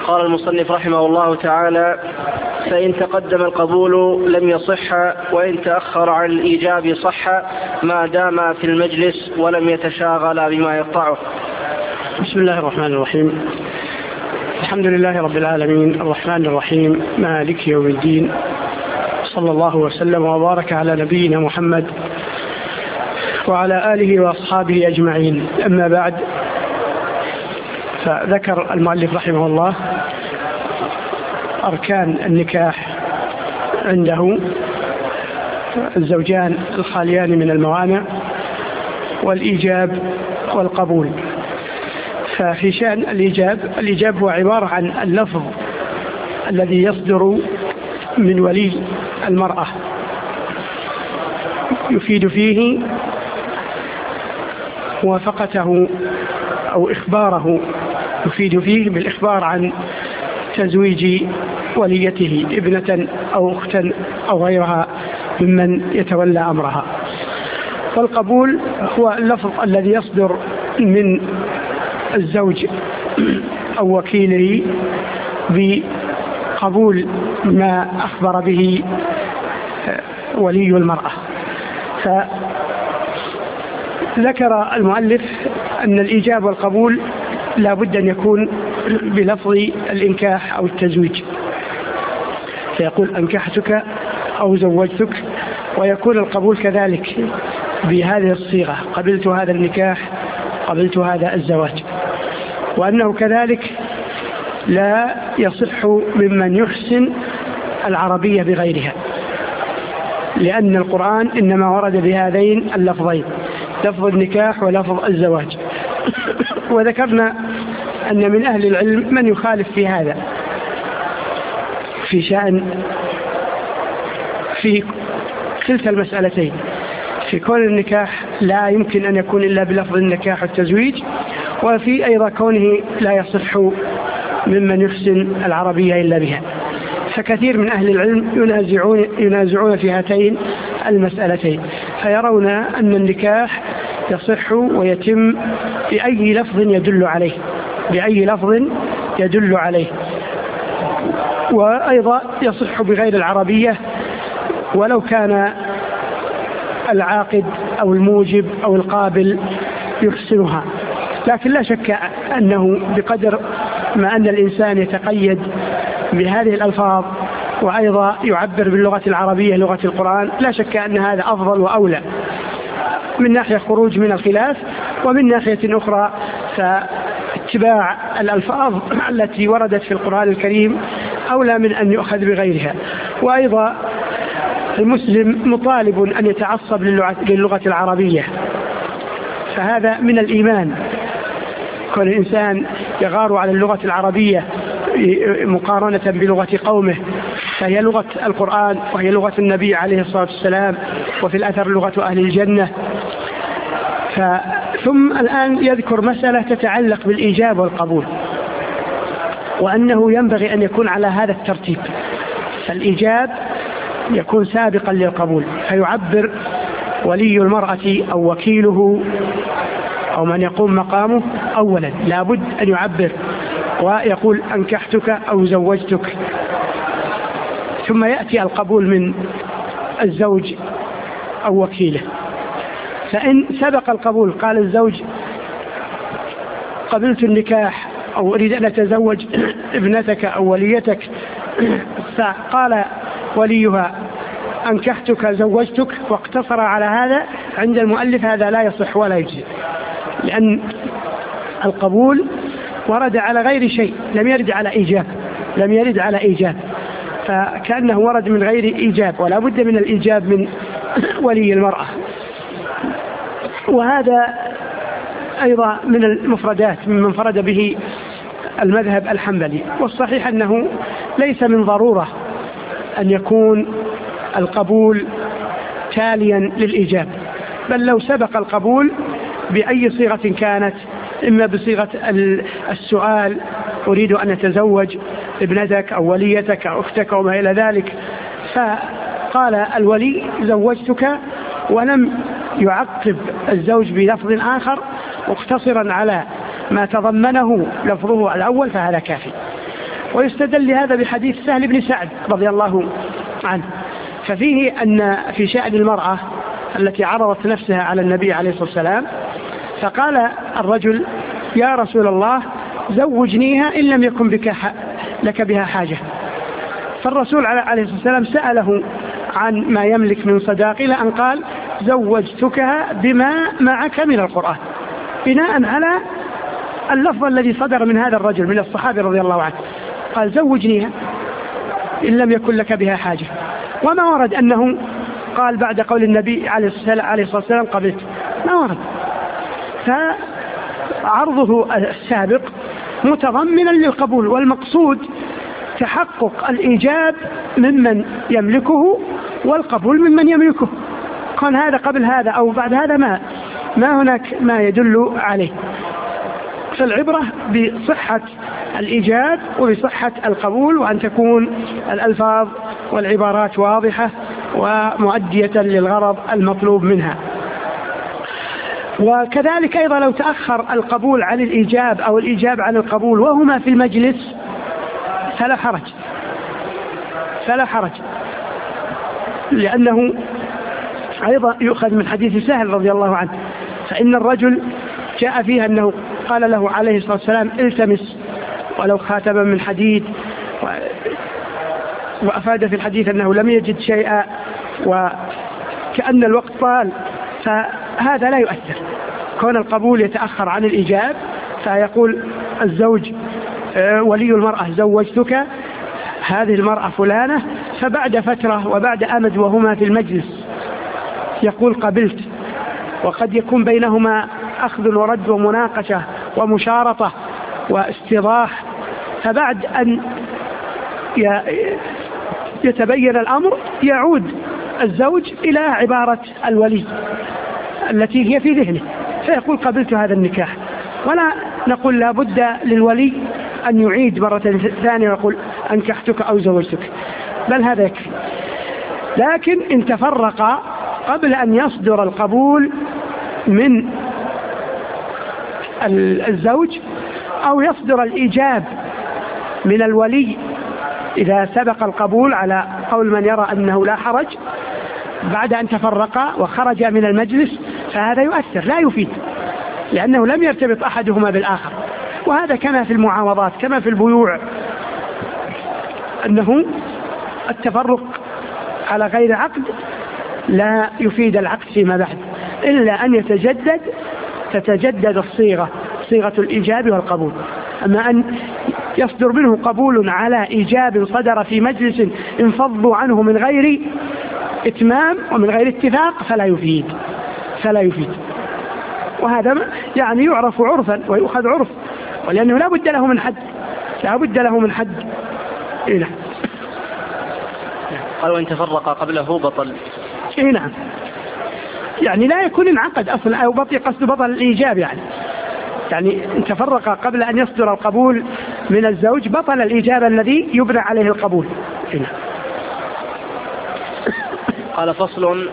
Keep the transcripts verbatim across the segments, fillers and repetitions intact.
قال المصنف رحمه الله تعالى: فإن تقدم القبول لم يصح، وإن تأخر عن الإيجاب صح ما دام في المجلس ولم يتشاغل بما يقطعه. بسم الله الرحمن الرحيم. الحمد لله رب العالمين الرحمن الرحيم مالك يوم الدين، صلى الله وسلم وبارك على نبينا محمد وعلى آله وأصحابه أجمعين. أما بعد، فذكر المؤلف رحمه الله أركان النكاح عنده: الزوجان الخاليان من الموانع، والإيجاب والقبول. ففي شأن الإيجاب، الإيجاب هو عبارة عن اللفظ الذي يصدر من ولي المرأة يفيد فيه موافقته أو إخباره، يفيد فيه بالإخبار عن تزويج وليته ابنة أو أختا أو غيرها ممن يتولى أمرها. والقبول هو اللفظ الذي يصدر من الزوج أو وكيله بقبول ما أخبر به ولي المرأة. فذكر المؤلف أن الإيجاب والقبول لا بد أن يكون بلفظ الإنكاح أو التزويج، فيقول أنكحتك أو زوجتك، ويكون القبول كذلك بهذه الصيغة: قبلت هذا النكاح، قبلت هذا الزواج. وأنه كذلك لا يصح ممن يحسن العربية بغيرها، لأن القرآن إنما ورد بهذين اللفظين: لفظ النكاح ولفظ الزواج. وذكرنا أن من أهل العلم من يخالف في هذا، في شأن في كلتا المسألتين، في كون النكاح لا يمكن أن يكون إلا بلفظ النكاح والتزويج، وفي أيضا كونه لا يصح ممن يحسن العربية إلا بها. فكثير من أهل العلم ينازعون, ينازعون في هاتين المسألتين، فيرون أن النكاح يصح ويتم بأي لفظ يدل عليه، بأي لفظ يدل عليه، وأيضا يصح بغير العربية ولو كان العاقد أو الموجب أو القابل يحسنها. لكن لا شك أنه بقدر ما أن الإنسان يتقيد بهذه الألفاظ وأيضا يعبر باللغة العربية لغة القرآن، لا شك أن هذا أفضل وأولى من ناحية خروج من الخلاف، ومن ناحية أخرى فاتباع الألفاظ التي وردت في القرآن الكريم أولى من أن يؤخذ بغيرها. وأيضا المسلم مطالب أن يتعصب للغة العربية، فهذا من الإيمان. كل إنسان يغار على اللغة العربية مقارنة بلغة قومه، فهي لغة القرآن وهي لغة النبي عليه الصلاة والسلام، وفي الأثر لغة أهل الجنة. ثم الآن يذكر مسألة تتعلق بالإيجاب والقبول، وأنه ينبغي أن يكون على هذا الترتيب: فالإيجاب يكون سابقا للقبول، فيعبر ولي المرأة أو وكيله أو من يقوم مقامه أولا، لابد أن يعبر ويقول أنكحتك أو زوجتك، ثم يأتي القبول من الزوج أو وكيله. فإن سبق القبول، قال الزوج قبلت النكاح أو أريد أن أتزوج ابنتك أو وليتك، فقال وليها أنكحتك زوجتك واقتصر على هذا، عند المؤلف هذا لا يصح ولا يجزي، لأن القبول ورد على غير شيء، لم يرد على إيجاب، لم يرد على إيجاب، فكأنه ورد من غير إيجاب، ولا بد من الإيجاب من ولي المرأة. وهذا أيضا من المفردات ممن انفرد به المذهب الحنبلي. والصحيح أنه ليس من ضرورة أن يكون القبول تاليا للإيجاب، بل لو سبق القبول بأي صيغة كانت، إما بصيغة السؤال أريد أن أتزوج ابنتك أو وليتك أو أختك وما إلى ذلك، فقال الولي زوجتك ولم يعقب الزوج بلفظ آخر مقتصرا على ما تضمنه لفظه الأول، فهذا كافي. ويستدل لهذا بحديث سهل بن سعد رضي الله عنه. ففيه أن في شأن المرأة التي عرضت نفسها على النبي عليه الصلاة والسلام، فقال الرجل: يا رسول الله زوجنيها إن لم يكن بك لك بها حاجة. فالرسول عليه الصلاة والسلام سأله عن ما يملك من صداق، إلى أن قال: زوجتكها بما معك من القرآن، بناء على اللفظ الذي صدر من هذا الرجل من الصحابي رضي الله عنه. قال: زوجنيها إن لم يكن لك بها حاجة. وما ورد أنه قال بعد قول النبي عليه الصلاة والسلام: قبلت، ما ورد. فعرضه السابق متضمنا للقبول، والمقصود تحقق الإيجاب ممن يملكه والقبول ممن يملكه. كان هذا قبل هذا أو بعد هذا ما ما هناك ما يدل عليه. فالعبرة بصحة الإيجاب وبصحة القبول، وأن تكون الألفاظ والعبارات واضحة ومؤدية للغرض المطلوب منها. وكذلك أيضا لو تأخر القبول عن الإيجاب أو الإيجاب عن القبول وهما في المجلس فلا حرج، فلا حرج، لأنه أيضا يؤخذ من حديث سهل رضي الله عنه. فإن الرجل جاء فيها أنه قال له عليه الصلاة والسلام: التمس ولو خاتما من حديد، وأفاد في الحديث أنه لم يجد شيئا وكأن الوقت طال. فهذا لا يؤثر كون القبول يتأخر عن الإيجاب. فيقول الزوج ولي المرأة: زوجتك هذه المرأة فلانة، فبعد فترة وبعد أمد وهما في المجلس يقول: قبلت. وقد يكون بينهما أخذ ورد ومناقشة ومشارطة واستيضاح، فبعد أن يتبين الأمر يعود الزوج إلى عبارة الولي التي هي في ذهنه، فيقول: قبلت هذا النكاح. ولا نقول لا بد للولي أن يعيد مرة ثانية ويقول: أنكحتك أو زوجتك، بل هذا يكفي. لكن إن تفرق قبل أن يصدر القبول من الزوج أو يصدر الإيجاب من الولي، إذا سبق القبول على قول من يرى أنه لا حرج بعد أن تفرقا وخرج من المجلس، فهذا يؤثر لا يفيد، لأنه لم يرتبط أحدهما بالآخر. وهذا كما في المعاوضات كما في البيوع، أنه التفرق على غير عقد لا يفيد العقد فيما بعد، إلا أن يتجدد تتجدد الصيغة، صيغة الإيجاب والقبول. أما أن يصدر منه قبول على إيجاب صدر في مجلس انفضوا عنه من غير إتمام ومن غير اتفاق فلا يفيد فلا يفيد وهذا يعني يعرف عرفا ويؤخذ عرف، ولأنه لا بد له من حد لا بد له من حد. إيه نعم. قال: وإن تفرق قبله بطل. إيه نعم، يعني لا يكون انعقد أصلا، أو بطل قصد بطل الإيجاب، يعني يعني إن تفرق قبل أن يصدر القبول من الزوج بطل الإيجاب الذي يبنى عليه القبول. إيه نعم. قال: فصل: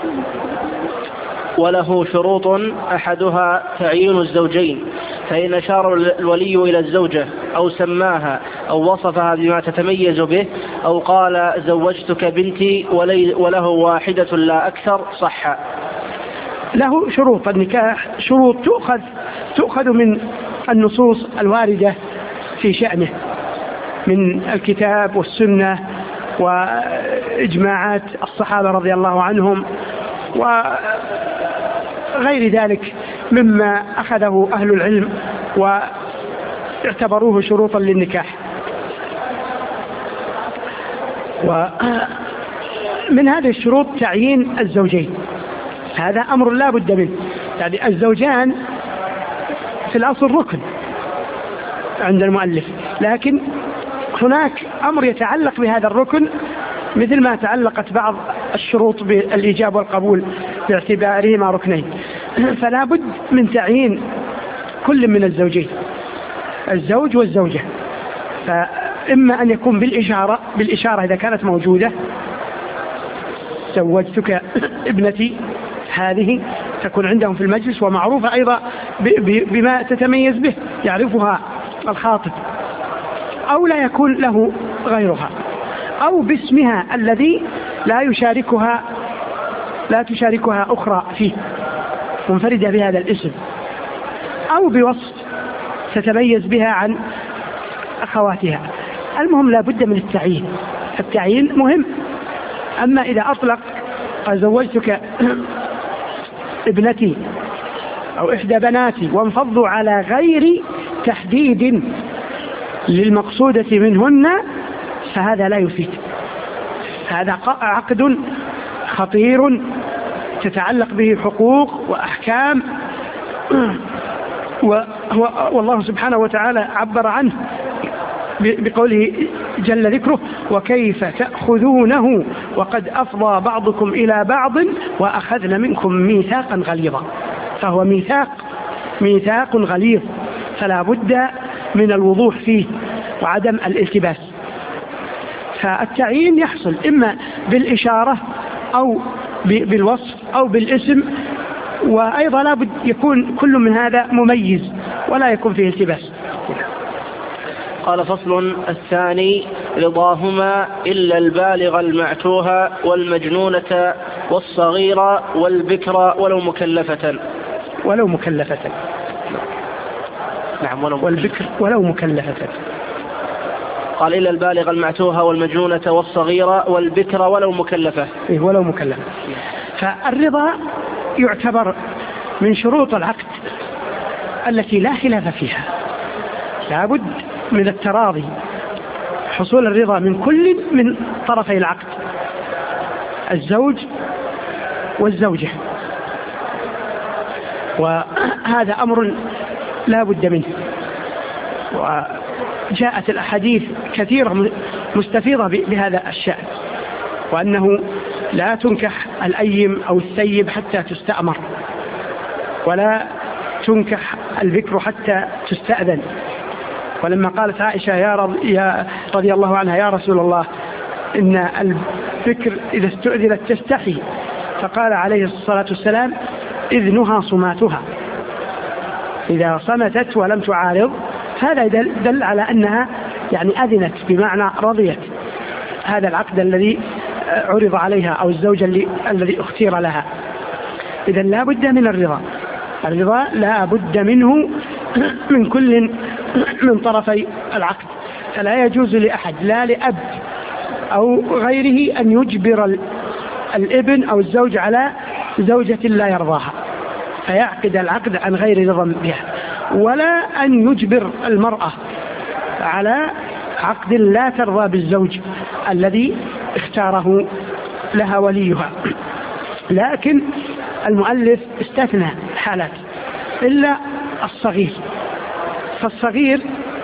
وله شروط أحدها تعيين الزوجين، فإن أشار الولي إلى الزوجة أو سماها أو وصفها بما تتميز به أو قال: زوجتك بنتي وله واحدة لا أكثر، صح. له شروط النكاح، شروط تؤخذ تؤخذ من النصوص الواردة في شأنه من الكتاب والسنة وإجماعات الصحابة رضي الله عنهم وغير ذلك مما أخذه أهل العلم واعتبروه شروطا للنكاح. ومن هذه الشروط تعيين الزوجين، هذا أمر لا بد منه. يعني الزوجان في الأصل ركن عند المؤلف، لكن هناك أمر يتعلق بهذا الركن مثل ما تعلقت بعض الشروط بالإيجاب والقبول باعتبارهما ركنين، فلا بد من تعيين كل من الزوجين، الزوج والزوجة. فإما أن يكون بالإشارة بالإشارة إذا كانت موجودة: زوجتك ابنتي، هذه تكون عندهم في المجلس ومعروفة أيضا بما تتميز به، يعرفها الخاطب. أو لا يكون له غيرها، أو باسمها الذي لا يشاركها لا تشاركها أخرى فيه، منفردة بهذا الاسم، أو بوصف تتميز بها عن أخواتها. المهم لا بد من التعيين، التعيين مهم. أما إذا أطلق زوجتك ابنتي أو إحدى بناتي وانفضوا على غير تحديد للمقصودة منهن فهذا لا يفيد، هذا عقد خطير تتعلق به حقوق وأحكام، والله سبحانه وتعالى عبر عنه بقوله جل ذكره: وكيف تأخذونه وقد أفضى بعضكم إلى بعض وأخذن منكم ميثاقا غليظا. فهو ميثاق ميثاق غليظ، فلا بد من الوضوح فيه وعدم الالتباس. فالتعيين يحصل إما بالإشارة أو بالوصف أو بالاسم، وأيضا لا بد يكون كل من هذا مميز ولا يكون فيه التباس. قال: فصل الثاني: رضاهما إلا البالغ المعتوه والمجنونة والصغيرة والبكر ولو مكلفة. ولو مكلفة نعم ولو والبكر ولو مكلفة. قال: إلا البالغ المعتوه والمجنونة والصغيرة والبكر ولو مكلفة. إيه ولو مكلفة. فالرضا يعتبر من شروط العقد التي لا خلاف فيها، لا بد من التراضي، حصول الرضا من كل من طرفي العقد، الزوج والزوجة، وهذا أمر لا بد منه. وجاءت الأحاديث كثيرة مستفيضة بهذا الشأن، وأنه لا تنكح الأيم أو الثيب حتى تستأمر، ولا تنكح البكر حتى تستأذن. ولما قالت عائشة يا رضي, يا رضي الله عنها: يا رسول الله إن البكر إذا استؤذنت تستحي، فقال عليه الصلاة والسلام: إذنها صماتها، إذا صمتت ولم تعارض هذا دل على أنها يعني أذنت، بمعنى رضيت هذا العقد الذي عرض عليها أو الزوج الذي اختير لها. إذا لا بد من الرضا، الرضا لا بد منه من كل من طرفي العقد. فلا يجوز لأحد، لا لأب أو غيره، أن يجبر الابن أو الزوج على زوجة لا يرضاها فيعقد العقد عن غير رضا بها، ولا أن يجبر المرأة على عقد لا ترضى بالزوج الذي اختاره لها وليها. لكن المؤلف استثنى حالات إلا الصغير، فالصغير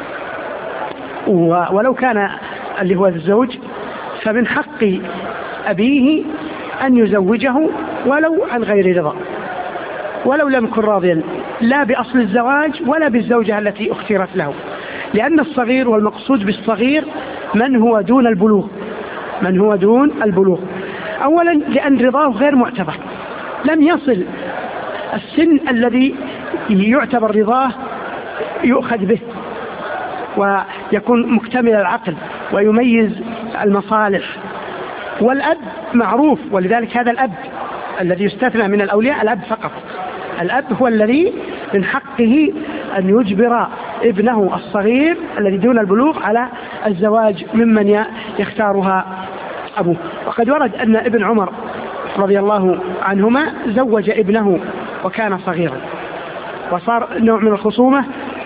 ولو كان اللي هو الزوج فمن حق أبيه أن يزوجه ولو عن غير رضا، ولو لم يكن راضيا لا بأصل الزواج ولا بالزوجة التي اختيرت له، لأن الصغير والمقصود بالصغير من هو دون البلوغ، من هو دون البلوغ. أولا لأن رضاه غير معتبر، لم يصل السن الذي يعتبر رضاه يؤخذ به ويكون مكتمل العقل ويميز المصالح. والأب معروف، ولذلك هذا الأب الذي يستثنى من الأولياء الأب فقط، الأب هو الذي من حقه أن يجبر ابنه الصغير الذي دون البلوغ على الزواج ممن يختارها أبوه. وقد ورد أن ابن عمر رضي الله عنهما زوج ابنه وكان صغيرا، وصار نوع من الخصومة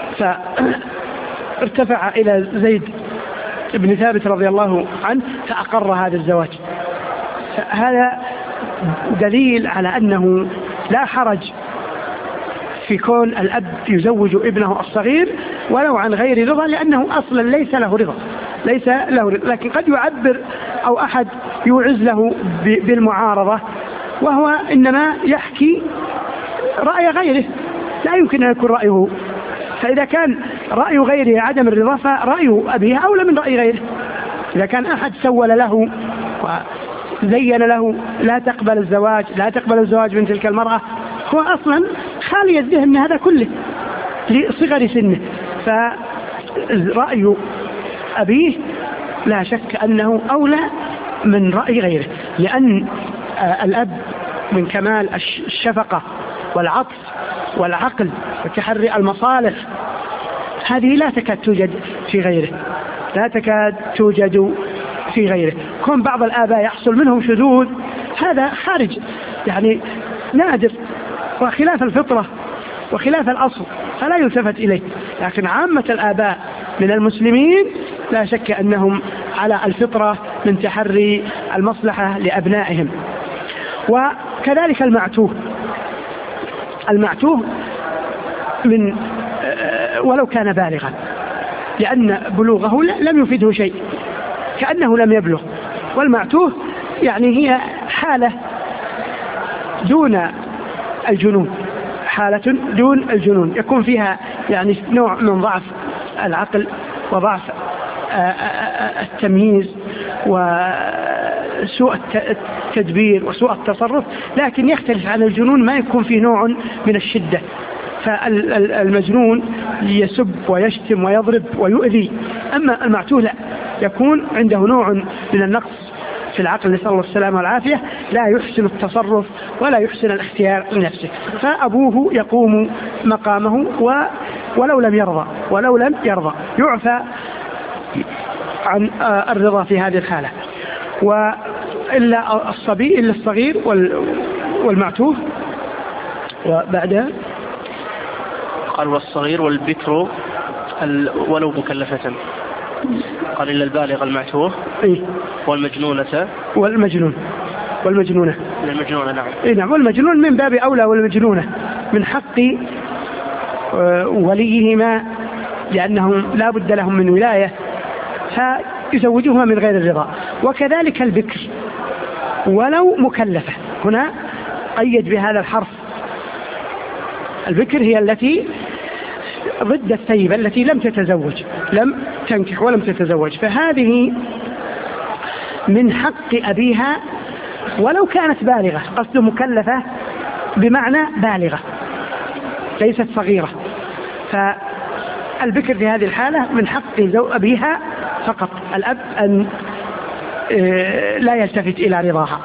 فارتفع إلى زيد بن ثابت رضي الله عنه فأقر هذا الزواج. هذا دليل على أنه لا حرج في كون الأب يزوج ابنه الصغير ولو عن غير رضا، لأنه أصلا ليس له رضا ليس له رضا لكن قد يعبر أو أحد يوعز له بالمعارضة، وهو إنما يحكي رأي غيره، لا يمكن أن يكون رأيه. فإذا كان رأي غيره عدم الرضا فرأي أبيه أولى من رأي غيره. إذا كان أحد سول له وزين له لا تقبل الزواج لا تقبل الزواج من تلك المرأة، هو أصلا خالي الذهن من هذا كله لصغر سنه، فرأي أبيه لا شك أنه أولى من رأي غيره، لأن الأب من كمال الشفقة والعطف والعقل وتحري المصالح هذه لا تكاد توجد في غيره، لا تكاد توجد في غيره. كون بعض الآباء يحصل منهم شذوذ هذا خارج يعني نادر وخلاف الفطرة وخلاف الأصل فلا يلتفت إليه، لكن عامة الآباء من المسلمين لا شك أنهم على الفطرة من تحري المصلحة لأبنائهم. وكذلك المعتوه، المعتوه من ولو كان بالغا، لأن بلوغه لم يفيده شيء كأنه لم يبلغ. والمعتوه يعني هي حالة دون الجنون، حالة دون الجنون يكون فيها يعني نوع من ضعف العقل وضعف التمييز وسوء التدبير وسوء التصرف، لكن يختلف عن الجنون ما يكون فيه نوع من الشدة. فالمجنون يسب ويشتم ويضرب ويؤذي، أما المعتوه لا، يكون عنده نوع من النقص في العقل نسأل الله السلامة والعافية، لا يحسن التصرف ولا يحسن الاختيار لنفسه، فأبوه يقوم مقامه ولو لم يرضى ولو لم يرضى يعفى عن الرضا في هذه الحالة. وإلا الصبي إلا الصغير والمعتوه. وبعدها قال والصغير والبكر ولو مكلفة، قال إلا البالغ المعتوه إيه؟ والمجنونة والمجنون والمجنونة المجنونة نعم إيه نعم، والمجنون من باب أولى، والمجنونة من حق وليهما لأنهم لا بد لهم من ولاية فيزوجوهما من غير الرضا. وكذلك البكر ولو مكلفة، هنا قيد بهذا الحرف. البكر هي التي ضد الثيبة التي لم تتزوج، لم تنكح ولم تتزوج، فهذه من حق أبيها ولو كانت بالغة، قصد مكلفة بمعنى بالغة ليست صغيرة. فالبكر في هذه الحالة من حق أبيها فقط، الأب أن لا يلتفت إلى رضاها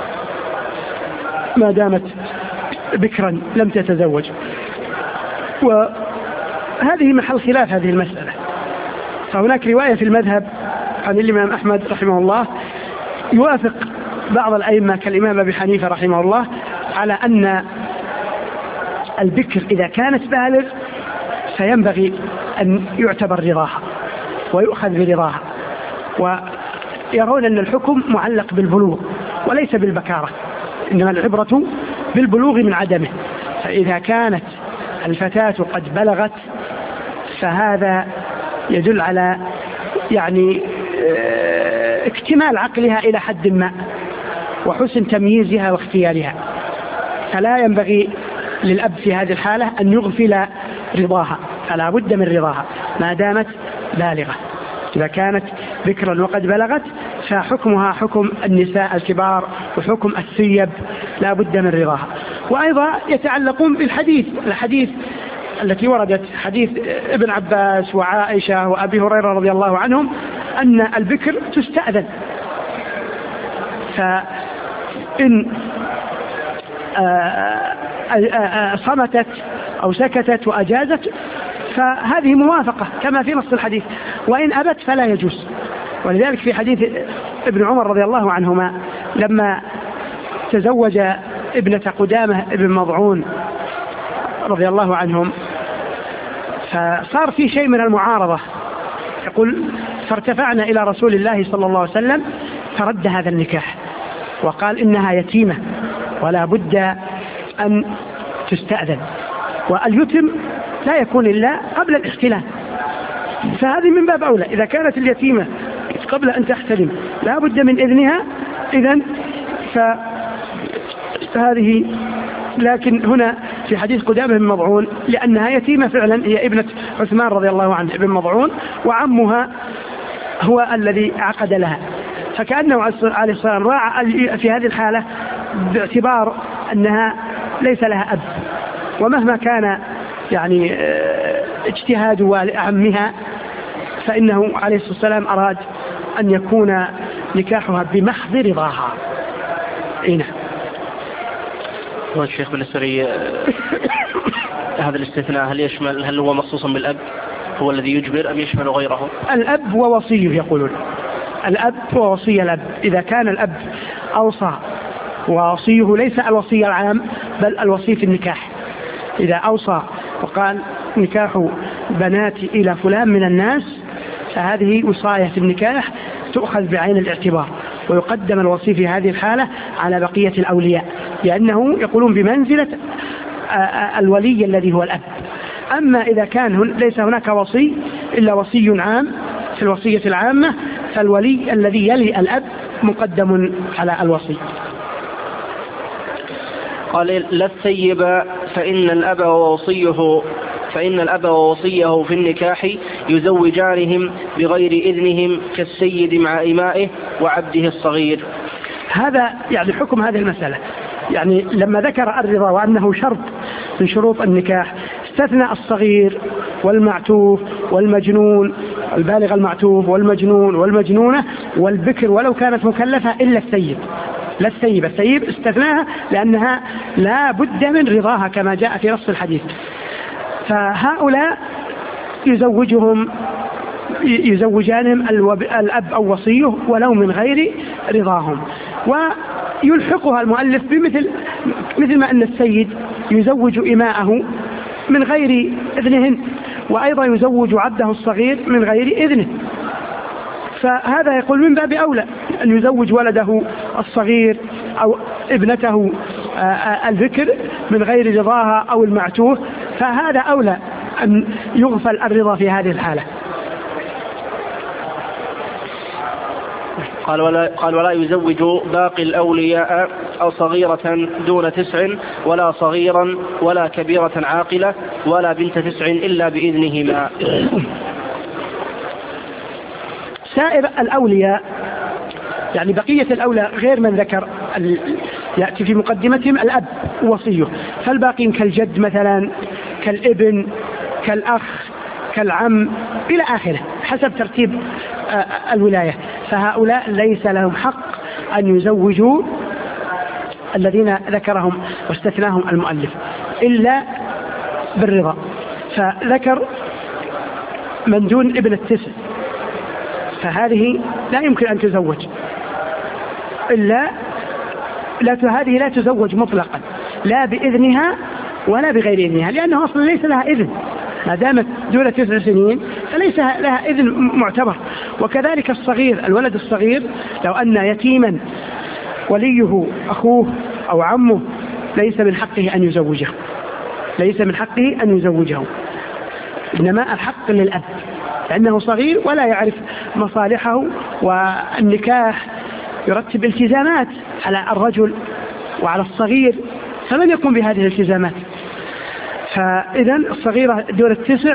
ما دامت بكرا لم تتزوج. وهذه محل خلاف هذه المسألة، فهناك رواية في المذهب عن الإمام أحمد رحمه الله يوافق بعض الأئمة كالإمام أبي حنيفة رحمه الله على أن البكر إذا كانت بالغ فينبغي أن يعتبر رضاها ويؤخذ برضاها، ويرون أن الحكم معلق بالبلوغ وليس بالبكارة، إنما العبرة بالبلوغ من عدمه. فإذا كانت الفتاة قد بلغت فهذا يدل على يعني اكتمال عقلها إلى حد ما وحسن تمييزها واختيارها، فلا ينبغي للأب في هذه الحالة أن يغفل رضاها، فلا بد من رضاها ما دامت بالغة. إذا كانت بكرا وقد بلغت فحكمها حكم النساء الكبار وحكم الثيب لا بد من رضاها. وأيضا يتعلقون بالحديث الحديث التي وردت حديث ابن عباس وعائشة وأبي هريرة رضي الله عنهم أن البكر تستأذن، فإن صمتت أو سكتت وأجازت فهذه موافقة كما في نص الحديث، وإن أبت فلا يجوز. ولذلك في حديث ابن عمر رضي الله عنهما لما تزوج ابنة قدامة ابن مضعون رضي الله عنهم فصار في شيء من المعارضة، يقول فارتفعنا إلى رسول الله صلى الله عليه وسلم فرد هذا النكاح وقال إنها يتيمة ولا بد أن تستأذن، واليتم لا يكون إلا قبل الاحتلام، فهذه من باب أولى. إذا كانت اليتيمة قبل أن تحتلم لا بد من إذنها إذن فهذه. لكن هنا في حديث قدامة بن مضعون لأنها يتيمة فعلا، هي ابنة عثمان رضي الله عنه ابن مضعون وعمها هو الذي عقد لها، فكأنه عليه الصلاة والسلام راعى في هذه الحالة باعتبار أنها ليس لها أب، ومهما كان يعني اجتهاد عمها فإنه عليه الصلاة والسلام أراد أن يكون نكاحها بمحض رضاها. إيه هو الشيخ بالنسبة لي هذا الاستثناء هل يشمل هل هو مخصوص بالأب هو الذي يجبر أم يشمل غيره؟ الأب ووصيه يقولون الأب ووصي الأب. إذا كان الأب أوصى ووصيه ليس الوصي العام بل الوصي في النكاح، إذا أوصى وقال نكاح بناتي إلى فلان من الناس فهذه وصاية في النكاح تؤخذ بعين الاعتبار، ويقدم الوصي في هذه الحالة على بقية الأولياء لأنه يقولون بمنزلة الولي الذي هو الأب. أما إذا كان ليس هناك وصي إلا وصي عام في الوصية العامة فالولي الذي يلي الأب مقدم على الوصي. قال لا الثيب فإن الأب ووصيه فإن الأب ووصيه في النكاح يزوجانهم بغير إذنهم كالسيد مع إمائه وعبده الصغير. هذا يعني حكم هذه المسألة، يعني لما ذكر الرضا وأنه شرط من شروط النكاح استثنى الصغير والمعتوه والمجنون، البالغ المعتوه والمجنون والمجنونة والبكر ولو كانت مكلفة إلا السيد. لا السيب، السيب استثناها لأنها لا بد من رضاها كما جاء في نص الحديث. فهؤلاء يزوجهم يزوجانهم الأب أو وصيه ولو من غير رضاهم. ويلحقها المؤلف بمثل مثل ما أن السيد يزوج إماءه من غير إذنهن وأيضا يزوج عبده الصغير من غير إذنه، فهذا يقول من باب أولى أن يزوج ولده الصغير أو ابنته الذكر من غير رضاها أو المعتوه، فهذا أولى أن يغفل الرضا في هذه الحالة. قال ولا, قال ولا يزوج باقي الأولياء أو صغيرة دون تسع ولا صغيرا ولا كبيرة عاقلة ولا بنت تسع إلا بإذنهما. سائر الأولياء يعني بقية الأولى غير من ذكر يأتي في مقدمتهم الأب ووصيه، فالباقين كالجد مثلا كالابن كالأخ كالعم إلى آخره حسب ترتيب الولاية، فهؤلاء ليس لهم حق أن يزوجوا الذين ذكرهم واستثناهم المؤلف إلا بالرضا. فذكر من دون ابن التسع فهذه لا يمكن أن تزوج إلا لا هذه لا تزوج مطلقا لا بإذنها ولا بغير إذنها، لأنه أصلا ليس لها إذن ما دامت دون تسع سنين فليس لها إذن معتبر. وكذلك الصغير الولد الصغير لو أن يتيما وليه أخوه أو عمه ليس من حقه أن يزوجه ليس من حقه أن يزوجه إنما الحق للأب لأنه صغير ولا يعرف مصالحه، والنكاح يرتب التزامات على الرجل وعلى الصغير فمن يقوم بهذه الالتزامات؟ فإذا الصغيرة دون التسع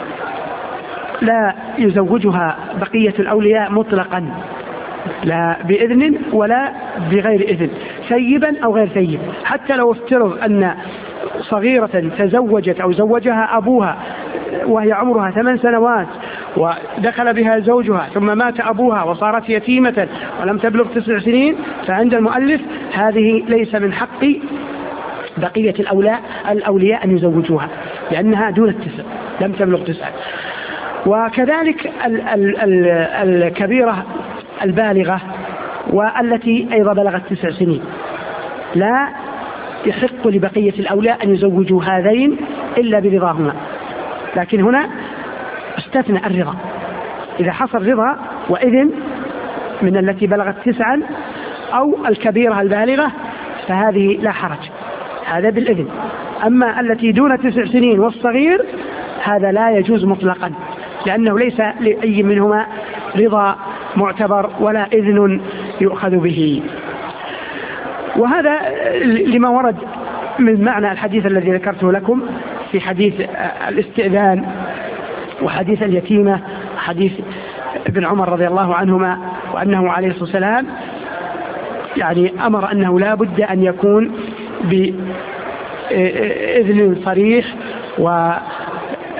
لا يزوجها بقية الأولياء مطلقا لا بإذن ولا بغير إذن، ثيبا أو غير ثيب. حتى لو افترض أن صغيرة تزوجت أو زوجها أبوها وهي عمرها ثمان سنوات ودخل بها زوجها ثم مات أبوها وصارت يتيمة ولم تبلغ تسع سنين، فعند المؤلف هذه ليس من حق بقية الأولياء الأولياء أن يزوجوها لأنها دون التسع لم تبلغ تسعة. وكذلك ال ال ال الكبيرة البالغة والتي أيضا بلغت تسع سنين لا يحق لبقية الأولياء أن يزوجوا هذين إلا برضاهما، لكن هنا استثنى الرضا. إذا حصل رضا وإذن من التي بلغت تسعا أو الكبيرة البالغة فهذه لا حرج، هذا بالإذن. أما التي دون تسع سنين والصغير هذا لا يجوز مطلقا لأنه ليس لأي منهما رضا معتبر ولا إذن يؤخذ به. وهذا لما ورد من معنى الحديث الذي ذكرته لكم في حديث الاستئذان وحديث اليتيمة حديث ابن عمر رضي الله عنهما، وأنه عليه الصلاة والسلام يعني أمر أنه لا بد أن يكون بإذن صريح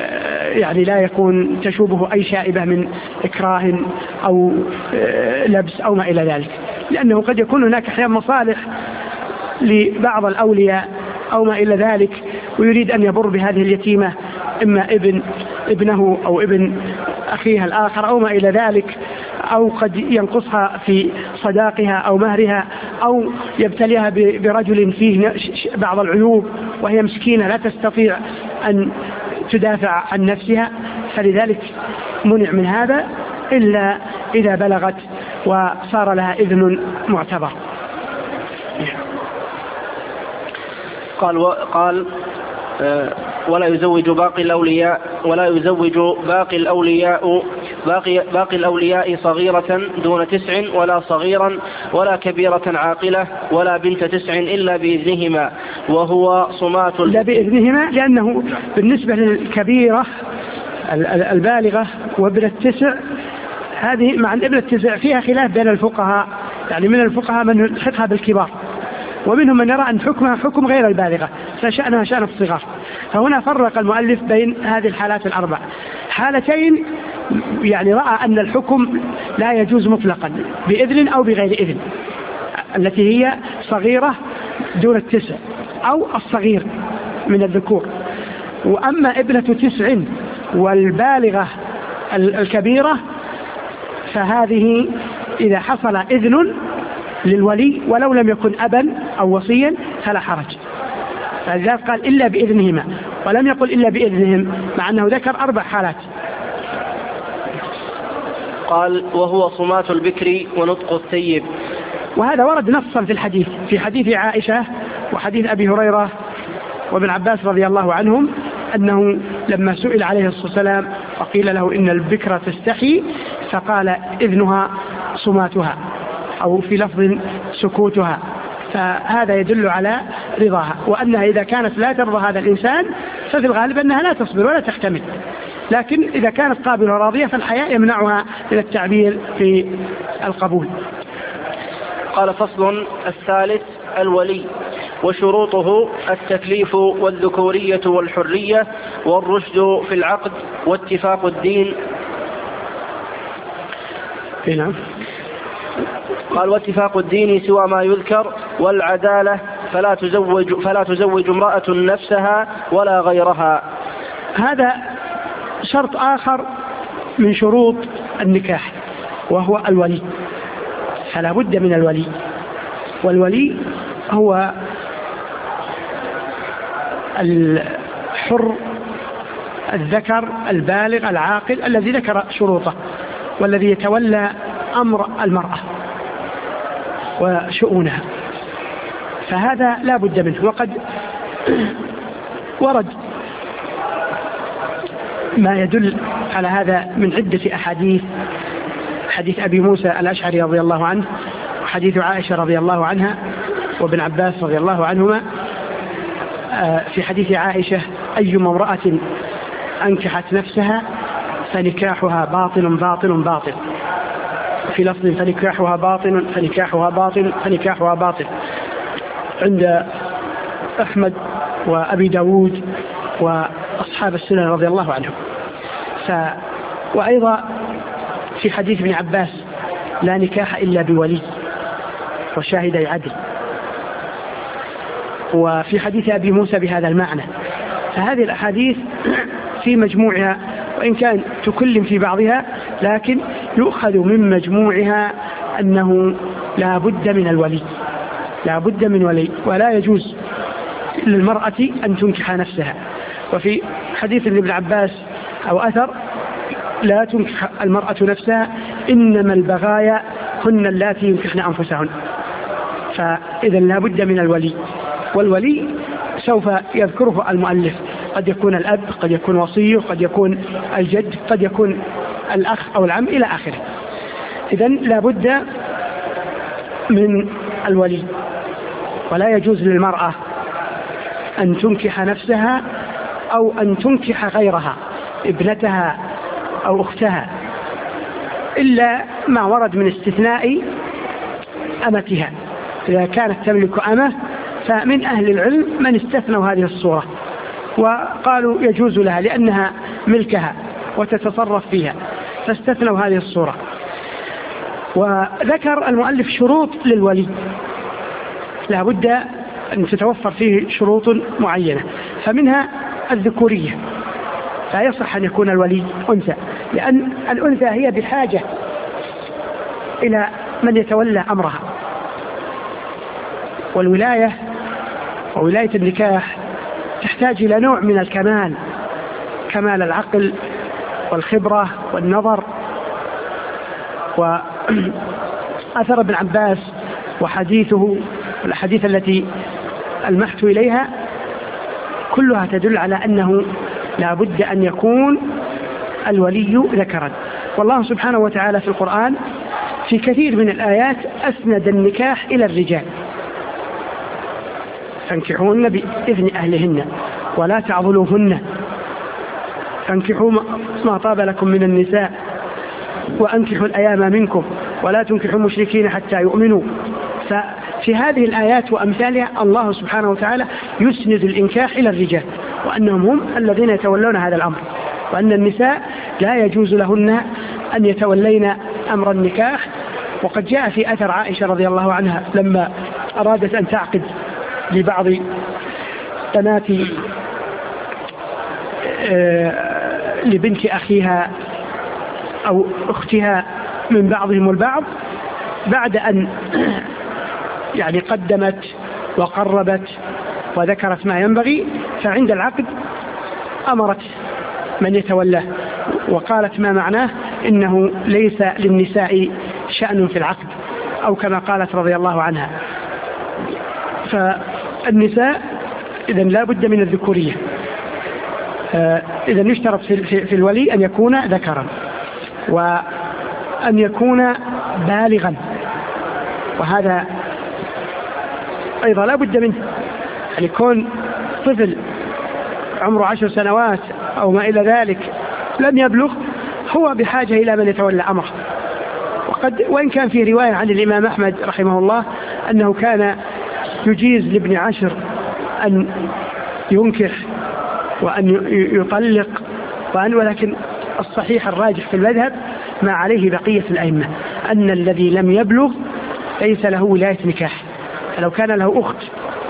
يعني لا يكون تشوبه أي شائبة من إكراه أو لبس أو ما إلى ذلك، لأنه قد يكون هناك أحيانا مصالح لبعض الأولياء أو ما إلى ذلك، ويريد أن يبر بهذه اليتيمة إما ابن ابنه أو ابن أخيها الآخر أو ما إلى ذلك، أو قد ينقصها في صداقها أو مهرها، أو يبتليها برجل فيه بعض العيوب وهي مسكينة لا تستطيع أن تدافع عن نفسها، فلذلك منع من هذا إلا إذا بلغت وصار لها إذن معتبر. قال قال ولا يزوج باقي الأولياء ولا يزوج باقي الأولياء باقي, باقي الأولياء صغيرة دون تسع ولا صغيرا ولا كبيرة عاقلة ولا بنت تسع إلا بإذنهما، وهو صمات إلا بإذنهما، لأنه بالنسبة للكبيرة البالغة وابنة التسع، هذه مع ابنة التسع فيها خلاف بين الفقهاء، يعني من الفقهاء من يلحقها بالكبار، ومنهم من يرى أن حكمها حكم غير البالغة فشأنها شأن الصغار. فهنا فرق المؤلف بين هذه الحالات الأربع، حالتين يعني رأى أن الحكم لا يجوز مطلقا بإذن أو بغير إذن، التي هي صغيرة دون التسع أو الصغير من الذكور. وأما ابنة تسع والبالغة الكبيرة فهذه إذا حصل إذن للولي ولو لم يكن أبا أو وصيا فلا حرج، فلذلك قال إلا بإذنهما ولم يقل إلا بإذنهم، مع أنه ذكر أربع حالات. قال وهو صمات البكر ونطق الثيب، وهذا ورد نصا في الحديث، في حديث عائشة وحديث أبي هريرة وابن عباس رضي الله عنهم، أنه لما سئل عليه الصلاة والسلام وقيل له إن البكرة تستحي فقال إذنها صماتها، أو في لفظ سكوتها، فهذا يدل على رضاها، وأنها إذا كانت لا ترضى هذا الإنسان ففي الغالب أنها لا تصبر ولا تحتمل، لكن إذا كانت قابلة وراضية فالحياء يمنعها من التعبير في القبول. قال فصل الثالث الولي، وشروطه التكليف والذكورية والحرية والرشد في العقد واتفاق الدين. نعم. قال واتفاق الدين سوى ما يذكر، والعدالة فلا تزوج فلا تزوج امرأة نفسها ولا غيرها. هذا شرط آخر من شروط النكاح وهو الولي، فلا بد من الولي، والولي هو الحر الذكر البالغ العاقل الذي ذكر شروطه، والذي يتولى أمر المرأة وشؤونها، فهذا لا بد منه. وقد ورد ما يدل على هذا من عدة أحاديث، حديث أبي موسى الأشعري رضي الله عنه، وحديث عائشة رضي الله عنها، وابن عباس رضي الله عنهما. في حديث عائشة أيما امرأة أنكحت نفسها فنكاحها باطل باطل باطل، في لفظ فنكاحها باطل فنكاحها باطل فنكاحها باطل، عند أحمد وأبي داود وأصحاب السنن رضي الله عنهم. ف وأيضا في حديث ابن عباس لا نكاح إلا بولي وشاهدي عدل، وفي حديث أبي موسى بهذا المعنى. فهذه الأحاديث في مجموعها وإن كان تكلم في بعضها، لكن يؤخذ من مجموعها أنه لا بد من الولي، لا بد من ولي، ولا يجوز للمرأة أن تنكح نفسها. وفي حديث ابن عباس أو أثر لا تنكح المرأة نفسها إنما البغايا هن اللاتي ينكحن أنفسهن، فإذا لا بد من الولي، والولي سوف يذكره المؤلف، قد يكون الأب، قد يكون وصي، قد يكون الجد، قد يكون الأخ أو العم إلى آخره. إذن لا بد من الولي، ولا يجوز للمرأة أن تنكح نفسها أو أن تنكح غيرها، ابنتها أو أختها، إلا ما ورد من استثناء أمتها. إذا كانت تملك أمه فمن أهل العلم من استثنوا هذه الصورة وقالوا يجوز لها، لأنها ملكها وتتصرف فيها، فاستثنوا هذه الصورة. وذكر المؤلف شروط للولي لا بد أن تتوفر فيه شروط معينة، فمنها الذكورية، لا يصح أن يكون الولي أنثى، لأن الأنثى هي بحاجة إلى من يتولى أمرها. والولاية وولاية النكاح تحتاج إلى نوع من الكمال، كمال العقل والخبرة والنظر. وأثر ابن عباس وحديثه والحديث التي ألمحت إليها كلها تدل على أنه لا بد أن يكون الولي ذكرا. والله سبحانه وتعالى في القرآن في كثير من الآيات أسند النكاح إلى الرجال: فانكحوهن بإذن أهلهن ولا تعضلوهن، فانكحوا ما طاب لكم من النساء وأنكحوا الأيام منكم ولا تنكحوا المشركين حتى يؤمنوا. ففي هذه الآيات وأمثالها الله سبحانه وتعالى يسند الإنكاح إلى الرجال، وأنهم هم الذين يتولون هذا الأمر، وأن النساء لا يجوز لهن أن يتولين أمر النكاح. وقد جاء في أثر عائشة رضي الله عنها لما أرادت أن تعقد لبعض بنات لبنت أخيها أو أختها من بعضهم البعض، بعد أن يعني قدمت وقربت وذكرت ما ينبغي، فعند العقد أمرت من يتولاه وقالت ما معناه إنه ليس للنساء شأن في العقد، أو كما قالت رضي الله عنها. فالنساء إذن لا بد من الذكورية. إذن يشترط في الولي أن يكون ذكرا، وأن يكون بالغا، وهذا أيضا لا بد منه. يعني يكون طفل عمره عشر سنوات أو ما إلى ذلك لم يبلغ، هو بحاجة إلى من يتولى أمره. وقد وإن كان في رواية عن الإمام أحمد رحمه الله أنه كان يجيز لابن عشر أن ينكح وأن يطلق، وأن ولكن الصحيح الراجح في المذهب ما عليه بقية الأئمة أن الذي لم يبلغ ليس له ولاية نكاح. فلو كان له أخت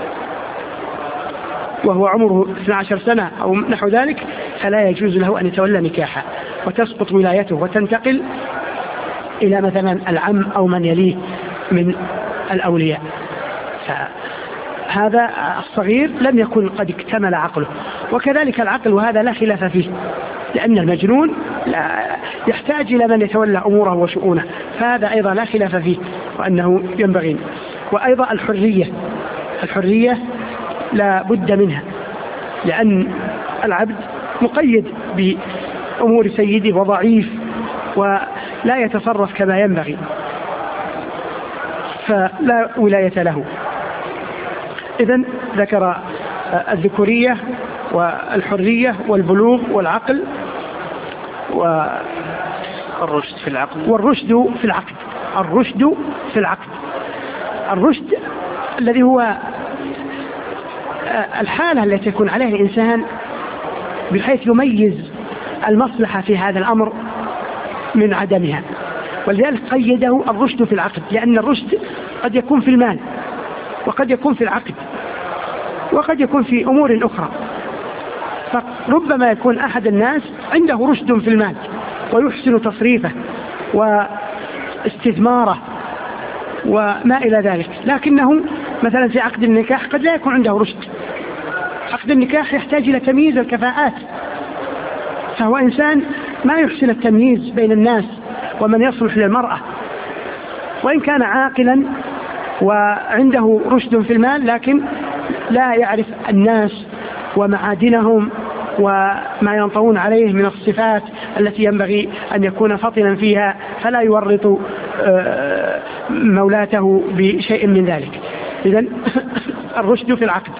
وهو عمره اثنتا عشرة سنة أو نحو ذلك فلا يجوز له أن يتولى نكاحها، وتسقط ولايته وتنتقل إلى مثلا العم أو من يليه من الأولياء. هذا الصغير لم يكن قد اكتمل عقله. وكذلك العقل، وهذا لا خلاف فيه، لأن المجنون يحتاج إلى من يتولى أموره وشؤونه، فهذا أيضا لا خلاف فيه وأنه ينبغي. وأيضا الحرية، الحرية لا بد منها، لأن العبد مقيد بأمور سيده وضعيف ولا يتصرف كما ينبغي، فلا ولاية له. إذن ذكر الذكورية والحرية والبلوغ والعقل والرشد في العقل والرشد في العقد. الرشد في العقد، الرشد الذي هو الحالة التي يكون عليها الإنسان بحيث يميز المصلحة في هذا الأمر من عدمها، ولذلك قيده الرشد في العقد، لأن الرشد قد يكون في المال وقد يكون في العقد وقد يكون في أمور أخرى. فربما يكون أحد الناس عنده رشد في المال ويحسن تصريفه واستثماره وما إلى ذلك، لكنه مثلا في عقد النكاح قد لا يكون عنده رشد. عقد النكاح يحتاج إلى تمييز الكفاءات، فهو إنسان ما يحسن التمييز بين الناس ومن يصلح للمرأة، وإن كان عاقلا وعنده رشد في المال لكن لا يعرف الناس ومعادنهم وما ينطون عليه من الصفات التي ينبغي أن يكون فطنا فيها، فلا يورط مولاته بشيء من ذلك. إذن الرشد في العقد.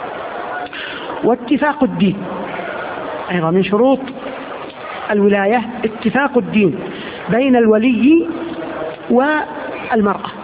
واتفاق الدين أيضا من شروط الولاية، اتفاق الدين بين الولي والمرأة.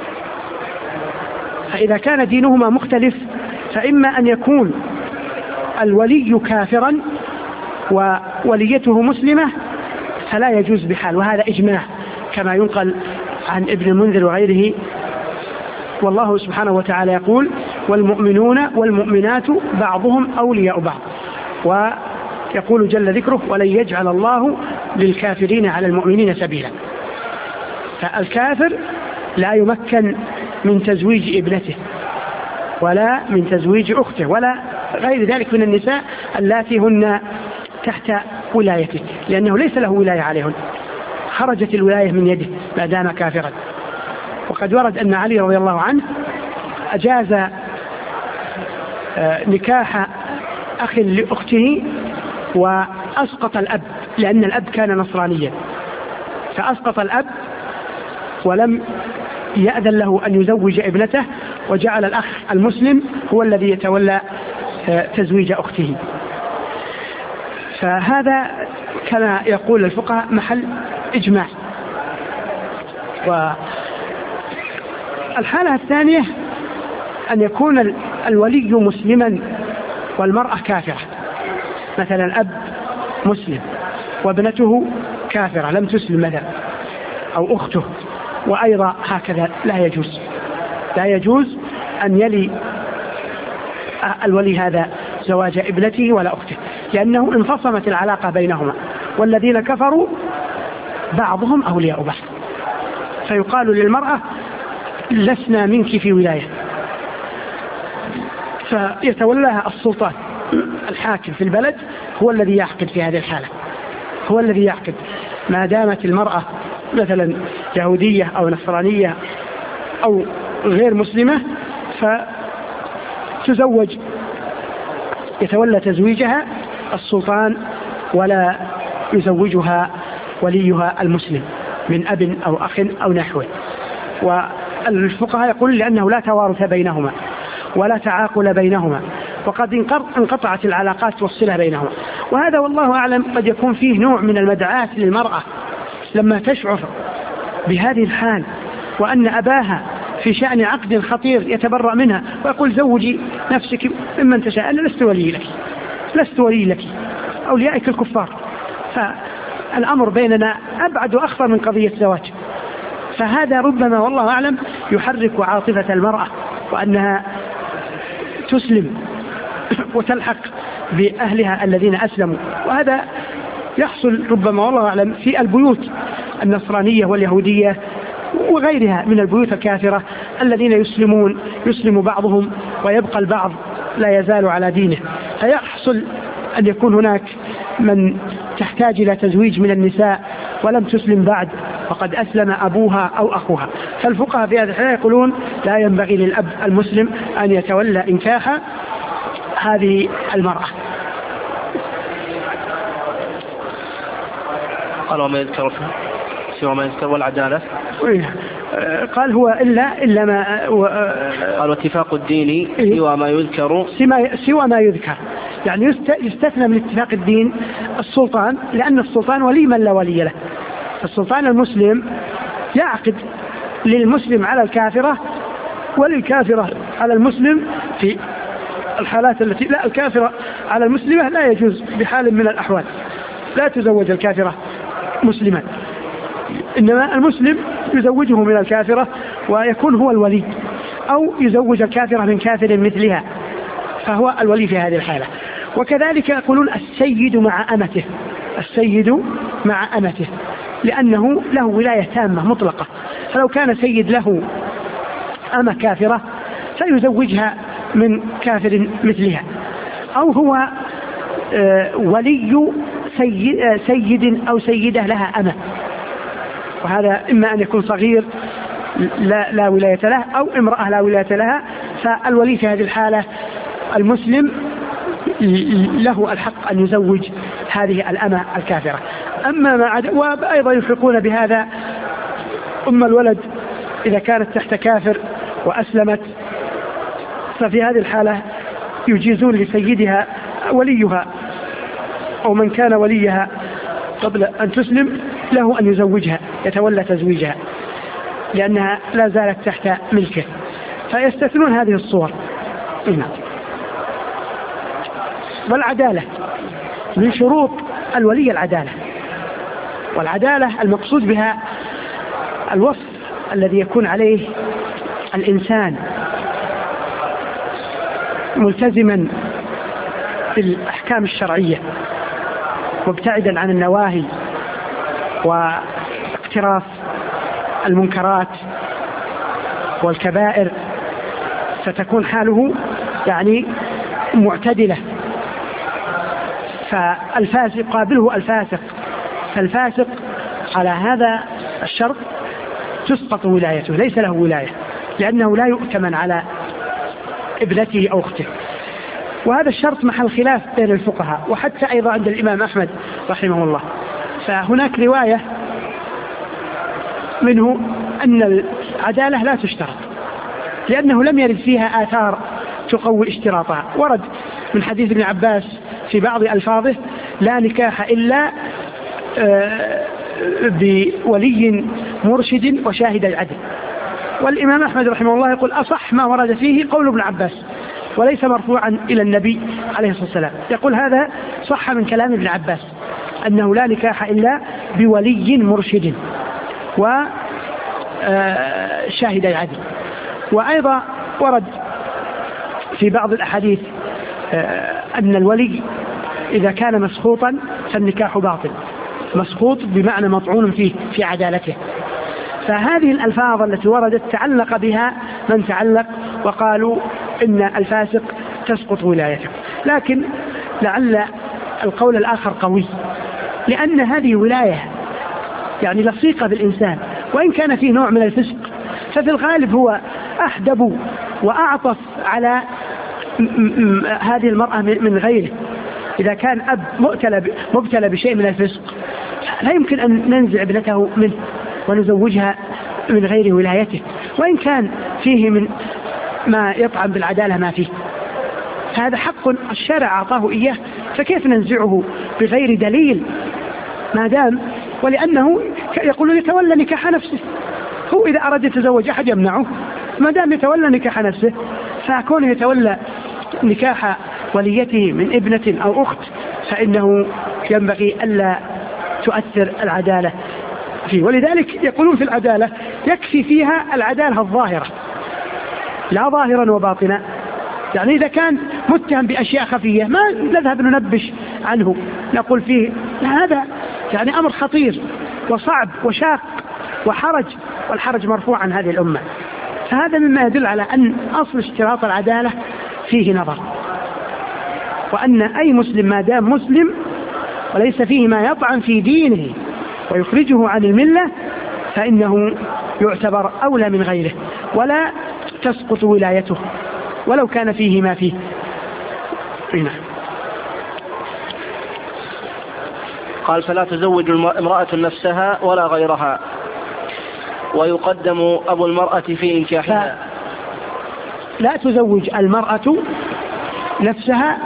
فإذا كان دينهما مختلف فإما أن يكون الولي كافرا ووليته مسلمة فلا يجوز بحال، وهذا إجماع كما ينقل عن ابن المنذر وغيره. والله سبحانه وتعالى يقول والمؤمنون والمؤمنات بعضهم أولياء بعض، ويقول جل ذكره ولن يجعل الله للكافرين على المؤمنين سبيلا. فالكافر لا يمكن من تزويج ابنته ولا من تزويج أخته ولا غير ذلك من النساء اللاتي هن تحت ولايته، لأنه ليس له ولاية عليهن، خرجت الولاية من يده ما دام كافرا. وقد ورد أن علي رضي الله عنه أجاز نكاح أخ لأخته وأسقط الأب، لأن الأب كان نصرانيا، فأسقط الأب ولم يأذن له أن يزوج ابنته، وجعل الأخ المسلم هو الذي يتولى تزويج أخته. فهذا كما يقول الفقهاء محل إجماع. والحالة الثانية أن يكون الولي مسلما والمرأة كافرة، مثلا الأب مسلم وابنته كافرة لم تسلم مثلا، أو أخته، وأيضا هكذا لا يجوز لا يجوز أن يلي الولي هذا زواج ابنته ولا أخته، لأنه انفصمت العلاقة بينهما، والذين كفروا بعضهم أولياء بعض، فيقال للمرأة لسنا منك في ولاية، فيتولاها السلطان الحاكم في البلد هو الذي يعقد في هذه الحالة، هو الذي يعقد ما دامت المرأة مثلا يهودية أو نصرانية أو غير مسلمة، فتزوج يتولى تزويجها السلطان ولا يزوجها وليها المسلم من أب أو أخ أو نحوه. والفقهاء يقول لأنه لا توارث بينهما ولا تعاقل بينهما، وقد انقطعت العلاقات والصلة بينهما. وهذا والله أعلم قد يكون فيه نوع من المدعاة للمرأة لما تشعر بهذه الحال وأن أباها في شأن عقد خطير يتبرأ منها ويقول زوجي نفسك ممن تشاء، أنا لست ولي لك لست ولي لك أوليائك الكفار. فالأمر بيننا أبعد وأخطر من قضية زواج. فهذا ربما والله أعلم يحرك عاطفة المرأة وأنها تسلم وتلحق بأهلها الذين أسلموا، وهذا يحصل ربما والله أعلم في البيوت النصرانية واليهودية وغيرها من البيوت الكافرة الذين يسلمون يسلم بعضهم ويبقى البعض لا يزال على دينه. فيحصل أن يكون هناك من تحتاج إلى تزويج من النساء ولم تسلم بعد وقد أسلم أبوها أو أخوها. فالفقهاء في هذه الحالة يقولون لا ينبغي للأب المسلم أن يتولى إنكاح هذه المرأة. قال وما يذكر سوى ما يذكر والعدالة، قال هو إلا إلا ما قال واتفاق الدين سوى ما يذكر سوى ما يذكر، يعني يستثنى من اتفاق الدين السلطان، لأن السلطان ولي من لا ولي له. السلطان المسلم يعقد للمسلم على الكافرة وللكافرة على المسلم في الحالات التي لا الكافرة على المسلمة لا يجوز بحال من الأحوال، لا تزوج الكافرة مسلما، إنما المسلم يزوجه من الكافرة ويكون هو الولي، أو يزوج الكافرة من كافر مثلها فهو الولي في هذه الحالة. وكذلك يقولون السيد مع أمته، السيد مع أمته لأنه له ولاية تامة مطلقة، فلو كان سيد له أمة كافرة سيزوجها من كافر مثلها، أو هو ولي سيد أو سيدة لها أمة، وهذا إما أن يكون صغير لا, لا ولاية له أو امرأة لا ولاية لها، فالولي في هذه الحالة المسلم له الحق أن يزوج هذه الأمة الكافرة. أما ما عدا، وأيضا يفرقون بهذا أم الولد إذا كانت تحت كافر وأسلمت، ففي هذه الحالة يجيزون لسيدها وليها أو من كان وليها قبل أن تسلم له أن يزوجها، يتولى تزويجها لأنها لا زالت تحت ملكه، فيستثنون هذه الصور. والعدالة من شروط الولي العدالة، والعدالة المقصود بها الوصف الذي يكون عليه الإنسان ملتزما بالأحكام الشرعية مبتعدا عن النواهي واقتراف المنكرات والكبائر، فتكون حاله يعني معتدلة. فالفاسق قابله الفاسق، فالفاسق على هذا الشرط تسقط ولايته، ليس له ولاية لأنه لا يؤتمن على ابنته أو أخته. وهذا الشرط محل خلاف بين الفقهاء، وحتى أيضا عند الإمام أحمد رحمه الله. فهناك رواية منه أن العدالة لا تشترط لأنه لم يرد فيها آثار تقوي اشتراطها. ورد من حديث ابن عباس في بعض ألفاظه: لا نكاح إلا بولي مرشد وشاهد العدل. والإمام أحمد رحمه الله يقول: أصح ما ورد فيه قول ابن عباس وليس مرفوعا إلى النبي عليه الصلاة والسلام. يقول هذا صح من كلام ابن عباس أنه لا نكاح إلا بولي مرشد وشاهد العدل. وأيضا ورد في بعض الأحاديث أن الولي إذا كان مسخوطا فالنكاح باطل، مسخوط بمعنى مطعون فيه في عدالته. فهذه الألفاظ التي وردت تعلق بها من تعلق وقالوا إن الفاسق تسقط ولايته. لكن لعل القول الآخر قوي، لأن هذه ولاية يعني لصيقة بالإنسان، وإن كان فيه نوع من الفسق ففي الغالب هو أحدب وأعطف على هذه المرأة من غيره. إذا كان أب مبتلى بشيء من الفسق لا يمكن أن ننزع ابنته منه ونزوجها من غير ولايته، وإن كان فيه من ما يطعن بالعدالة ما فيه. هذا حق الشارع أعطاه إياه، فكيف ننزعه بغير دليل ما دام؟ ولأنه يقول يتولى نكاح نفسه، هو إذا أراد يتزوج أحد يمنعه، ما دام يتولى نكاح نفسه فكونه يتولى نكاح وليته من ابنة أو أخت فإنه ينبغي ألا تؤثر العدالة فيه. ولذلك يقولون في العدالة يكفي فيها العدالة الظاهرة لا ظاهرا وباطنا. يعني إذا كان متهم بأشياء خفية ما نذهب ننبش عنه نقول فيه هذا يعني أمر خطير وصعب وشاق وحرج، والحرج مرفوع عن هذه الأمة. فهذا مما يدل على أن أصل اشتراط العدالة فيه نظر، وأن أي مسلم ما دام مسلم وليس فيه ما يطعن في دينه ويخرجه عن الملة فإنه يعتبر أولى من غيره ولا تسقط ولايته ولو كان فيه ما فيه. هنا قال: فلا تزوج امرأة نفسها ولا غيرها، ويقدم أبو المرأة في إنكاحها. لا تزوج المرأة نفسها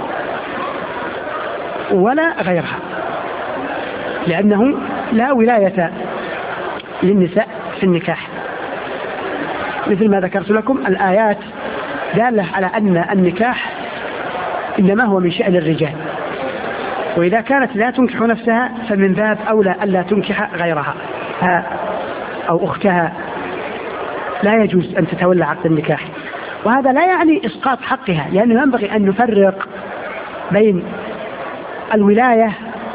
ولا غيرها، لأنه لا ولاية للنساء في النكاح، مثل ما ذكرت لكم. الآيات دالة على أن النكاح إنما هو من شأن الرجال، وإذا كانت لا تنكح نفسها فمن باب أولى ألا تنكح غيرها أو أختها، لا يجوز أن تتولى عقد النكاح. وهذا لا يعني إسقاط حقها، لأنه ينبغي أن نفرق بين الولاية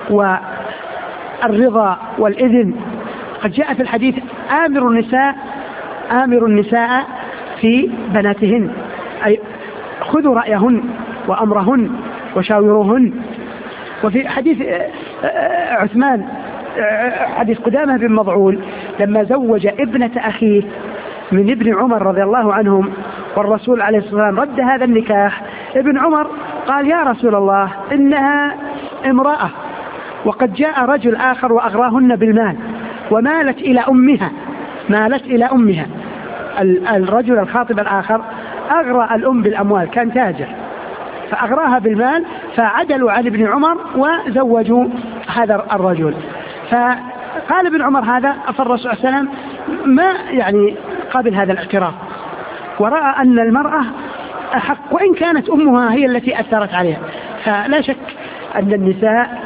والرضا والإذن. قد جاء في الحديث: آمر النساء آمر النساء في بناتهن، أي خذوا رأيهن وأمرهن وشاوروهن. وفي حديث عثمان حديث قدامة بن مضعون لما زوج ابنة أخيه من ابن عمر رضي الله عنهم والرسول عليه الصلاة والسلام رد هذا النكاح، ابن عمر قال: يا رسول الله إنها امرأة وقد جاء رجل آخر وأغراهن بالمال ومالت إلى أمها مالت إلى أمها الرجل الخاطب الآخر أغرى الأم بالأموال، كان تاجر فأغراها بالمال، فعدلوا عن ابن عمر وزوجوا هذا الرجل. فقال ابن عمر هذا فالرسول صلى الله عليه وسلم ما يعني قابل هذا الاعتراف، ورأى أن المرأة أحق وإن كانت أمها هي التي أثرت عليها. فلا شك أن النساء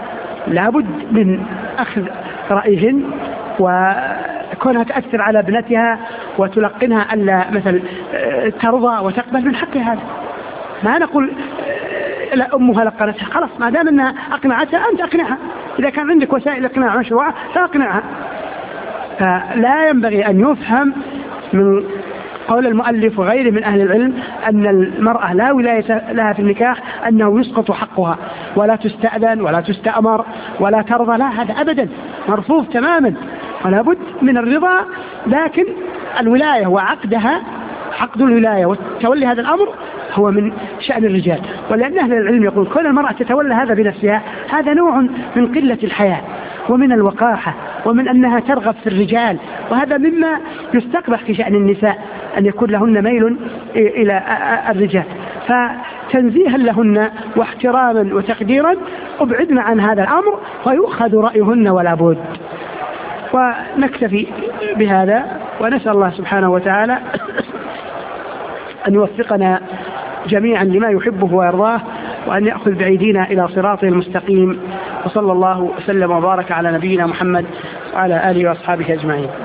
لابد من أخذ رأيهن وكونها تأثر على ابنتها وتلقنها ألا مثل ترضى وتقبل، من حقها هذا. ما نقول لا أمها لقنتها، خلاص ما دام أنها أقنعتها أنت أقنعها، إذا كان عندك وسائل إقناع مشروعة فأقنعها. فلا ينبغي أن يفهم من قول المؤلف وغيره من أهل العلم أن المرأة لا ولاية لها في النكاح، أنه يسقط حقها ولا تستأذن ولا تستأمر ولا ترضى، لا، هذا أبدا مرفوض تماما، ولا بد من الرضا. لكن الولاية وعقدها، عقد الولاية وتولي هذا الأمر هو من شأن الرجال. ولأن أهل العلم يقول كل المرأة تتولى هذا بنفسها هذا نوع من قلة الحياة ومن الوقاحة ومن أنها ترغب في الرجال، وهذا مما يستقبح في شأن النساء أن يكون لهن ميل إلى الرجال. فتنزيها لهن واحتراما وتقديرا أبعدنا عن هذا الأمر ويؤخذ رأيهن ولا بد. ونكتفي بهذا ونسأل الله سبحانه وتعالى أن يوفقنا جميعا لما يحبه ويرضاه، وأن يأخذ بأيدينا إلى صراطه المستقيم. وصلى الله وسلم وبارك على نبينا محمد وعلى آله وأصحابه أجمعين.